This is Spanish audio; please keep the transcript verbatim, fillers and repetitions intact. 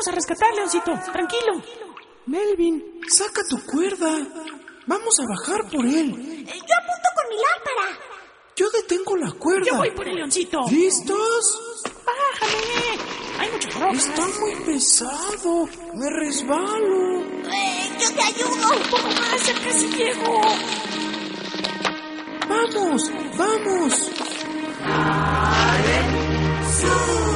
vamos a rescatar, Leoncito. Tranquilo. Melvin, saca tu cuerda. Vamos a bajar por él. Yo apunto con mi lámpara. Yo detengo la cuerda. Yo voy por el Leoncito. ¿Listos? Bájame. Hay muchas rocas. Está muy pesado. Me resbalo. Eh, yo te ayudo. Un poco más, ya casi llego. Vamos, vamos. ¡Sube!